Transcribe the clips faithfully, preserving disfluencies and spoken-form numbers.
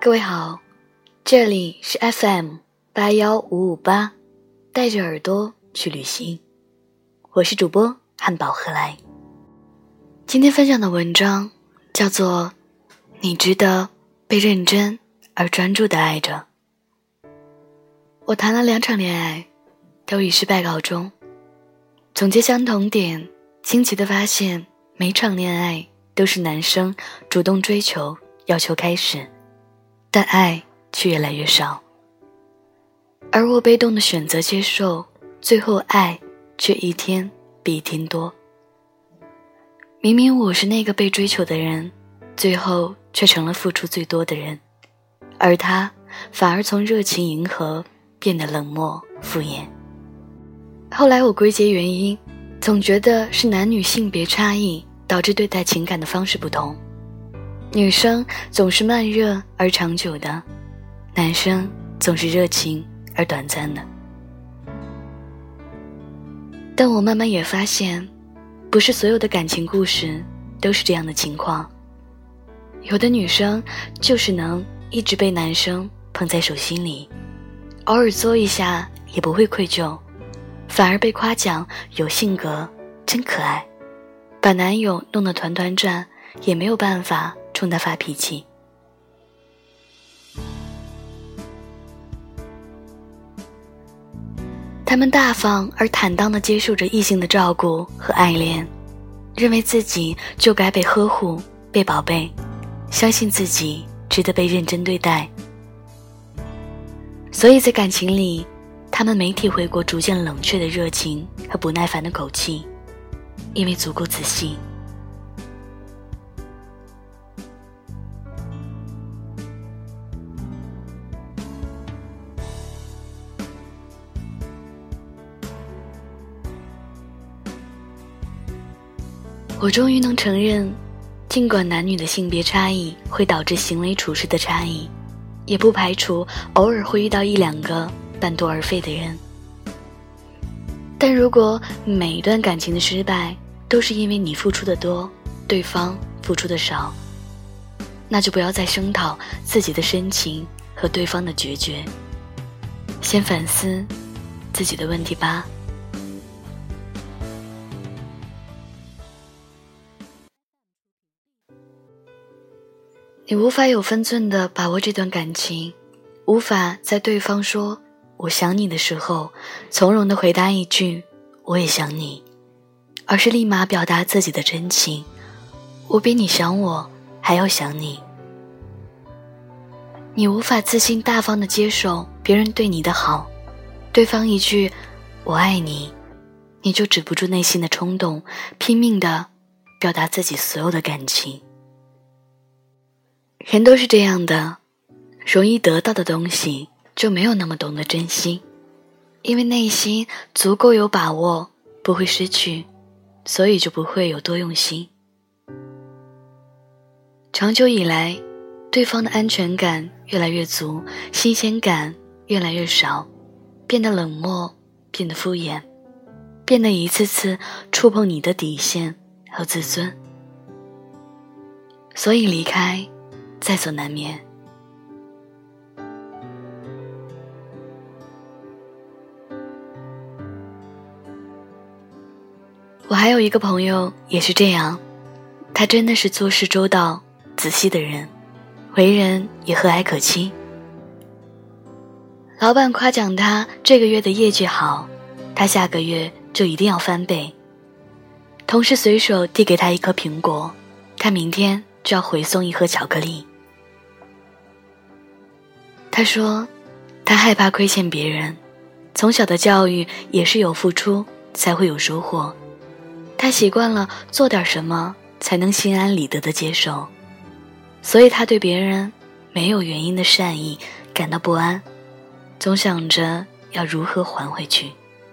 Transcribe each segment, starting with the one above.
各位好，这里是 F M 八一五五八，带着耳朵去旅行，我是主播汉堡何来。今天分享的文章叫做你值得被认真而专注地爱着。我谈了两场恋爱，都以失败告终。总结相同点，惊奇地发现每场恋爱都是男生主动追求，要求开始，但爱却越来越少。而我被动的选择接受，最后爱却一天比一天多。明明我是那个被追求的人，最后却成了付出最多的人，而他反而从热情迎合变得冷漠敷衍。后来我归结原因，总觉得是男女性别差异导致对待情感的方式不同。女生总是慢热而长久的，男生总是热情而短暂的。但我慢慢也发现，不是所有的感情故事都是这样的情况。有的女生就是能一直被男生捧在手心里，偶尔作一下也不会愧疚，反而被夸奖有性格真可爱，把男友弄得团团转也没有办法冲他发脾气。他们大方而坦荡地接受着异性的照顾和爱恋，认为自己就该被呵护被宝贝，相信自己值得被认真对待。所以在感情里，他们没体会过逐渐冷却的热情和不耐烦的口气，因为足够仔细。我终于能承认，尽管男女的性别差异会导致行为处事的差异，也不排除偶尔会遇到一两个半途而废的人。但如果每一段感情的失败都是因为你付出的多，对方付出的少，那就不要再声讨自己的深情和对方的决绝，先反思自己的问题吧。你无法有分寸地把握这段感情，无法在对方说我想你的时候从容地回答一句我也想你，而是立马表达自己的真情，我比你想我还要想你。你无法自信大方地接受别人对你的好，对方一句我爱你，你就止不住内心的冲动，拼命地表达自己所有的感情。人都是这样的，容易得到的东西就没有那么懂得珍惜，因为内心足够有把握不会失去，所以就不会有多用心。长久以来，对方的安全感越来越足，新鲜感越来越少，变得冷漠，变得敷衍，变得一次次触碰你的底线和自尊。所以离开在所难免。我还有一个朋友也是这样，他真的是做事周到仔细的人，为人也和蔼可亲。老板夸奖他这个月的业绩好，他下个月就一定要翻倍。同事随手递给他一颗苹果，他明天就要回送一盒巧克力。他说他害怕亏欠别人，从小的教育也是有付出才会有收获，他习惯了做点什么才能心安理得地接受，所以他对别人没有原因的善意感到不安，总想着要如何还回去。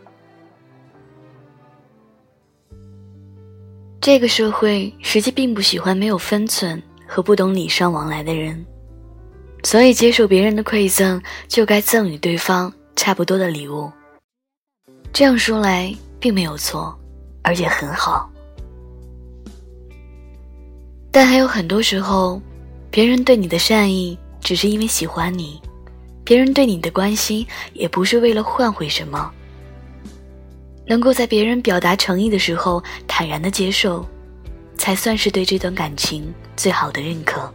这个社会实际并不喜欢没有分寸和不懂礼尚往来的人，所以接受别人的馈赠就该赠予对方差不多的礼物。这样说来并没有错，而且很好。但还有很多时候，别人对你的善意只是因为喜欢你，别人对你的关心也不是为了换回什么。能够在别人表达诚意的时候坦然地接受，才算是对这段感情最好的认可。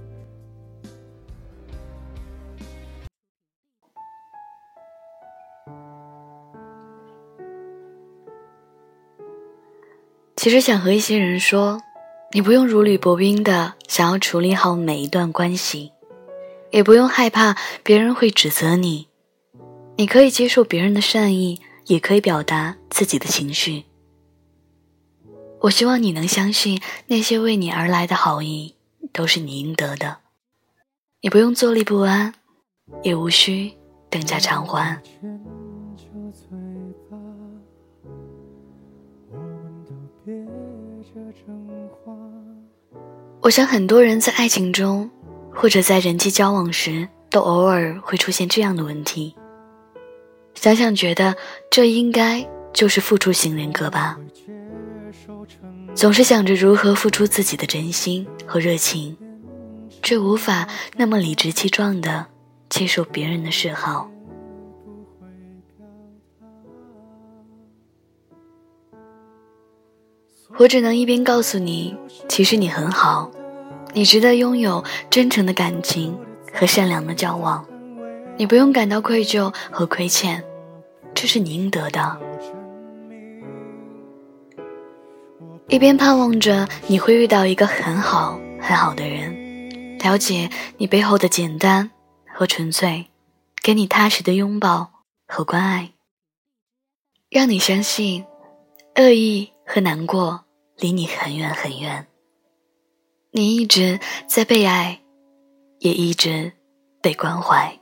其实想和一些人说，你不用如履薄冰的想要处理好每一段关系，也不用害怕别人会指责你。你可以接受别人的善意，也可以表达自己的情绪。我希望你能相信，那些为你而来的好意都是你应得的，你不用坐立不安，也无需等价偿还。我想很多人在爱情中，或者在人际交往时，都偶尔会出现这样的问题。想想觉得这应该就是付出型人格吧，总是想着如何付出自己的真心和热情，却无法那么理直气壮地接受别人的示好。我只能一边告诉你，其实你很好，你值得拥有真诚的感情和善良的交往，你不用感到愧疚和亏欠，这是你应得的。一边盼望着你会遇到一个很好很好的人，了解你背后的简单和纯粹，给你踏实的拥抱和关爱，让你相信恶意和难过离你很远很远，你一直在被爱，也一直被关怀。